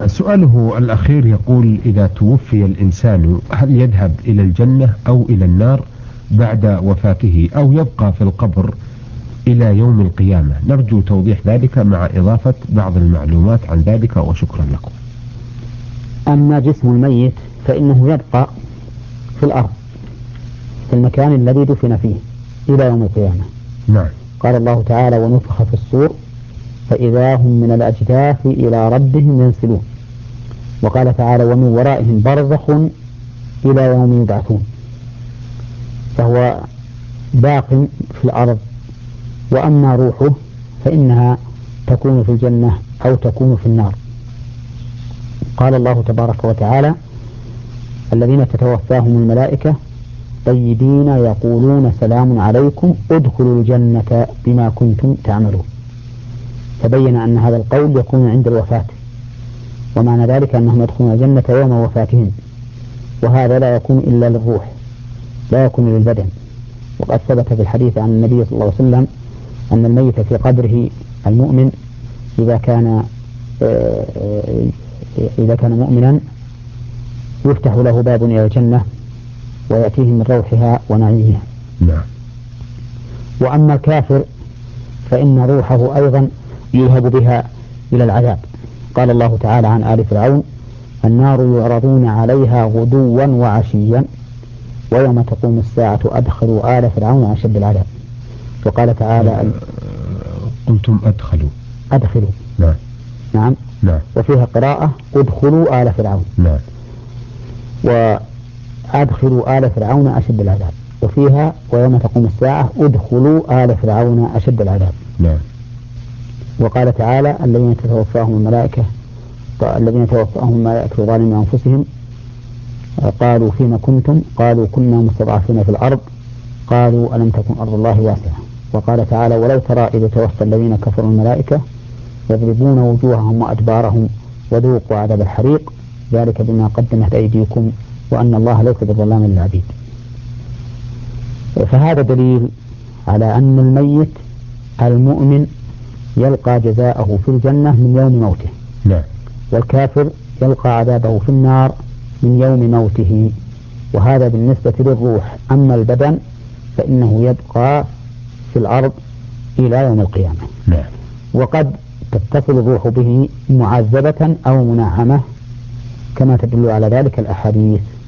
سؤاله الأخير يقول: إذا توفي الإنسان هل يذهب إلى الجنة أو إلى النار بعد وفاته، أو يبقى في القبر إلى يوم القيامة؟ نرجو توضيح ذلك مع إضافة بعض المعلومات عن ذلك، وشكرا لكم. أما جسم الميت فإنه يبقى في الأرض في المكان الذي دفن فيه إلى يوم القيامة. نعم. قال الله تعالى: ونفخ في الصور فإذا هم من الأجداث إلى ربهم ينسلون. وقال تعالى: ومن ورائهم برزخ إلى يوم يبعثون. فهو باق في الأرض. وأما روحه فإنها تكون في الجنة أو تكون في النار. قال الله تبارك وتعالى: الذين تتوفاهم الملائكة طيبين يقولون سلام عليكم ادخلوا الجنة بما كنتم تعملون. تبين أن هذا القول يكون عند الوفاة، ومعنى ذلك أنهم يدخلون الجنة يوم وفاتهم، وهذا لا يكون إلا للروح، لا يكون للبدن. وقد ثبت في الحديث عن النبي صلى الله عليه وسلم أن الميت في قبره المؤمن إذا كان مؤمنا يفتح له باب إلى الجنة ويأتيه من روحها ونعيمها. نعم. وأما الكافر فإن روحه أيضا يذهب بها إلى العذاب. قال الله تعالى عن آل فرعون: النار يعرضون عليها غدوا وعشيا ويوم تقوم الساعة أدخلوا آل فرعون أشد العذاب. وقال تعالى: قلتم أدخلوا. نعم. نعم. نعم. وفيها قراءة: ادخلوا آل فرعون. نعم. وأدخلوا آل فرعون أشد العذاب. وفيها: ويوم تقوم الساعة ادخلوا آل فرعون أشد العذاب. نعم. وقال تعالى: الذين توفاهم الملائكة ظالمين أنفسهم قالوا فيما كنتم؟ قالوا كنا مستضعفين في الأرض قالوا ألم تكن أرض الله واسعة. وقال تعالى: ولو ترى إذ توفى الذين كفروا الملائكة يضربون وجوههم وأدبارهم وذوقوا عذاب الحريق ذلك بما قدمت أيديكم وأن الله ليس بظلام للعبيد. فهذا دليل على أن الميت المؤمن يلقى جزاءه في الجنة من يوم موته. نعم. والكافر يلقى عذابه في النار من يوم موته. وهذا بالنسبة للروح. أما البدن فإنه يبقى في الأرض إلى يوم القيامة. نعم. وقد تتصل الروح به معذبة أو منعمة كما تدل على ذلك الأحاديث.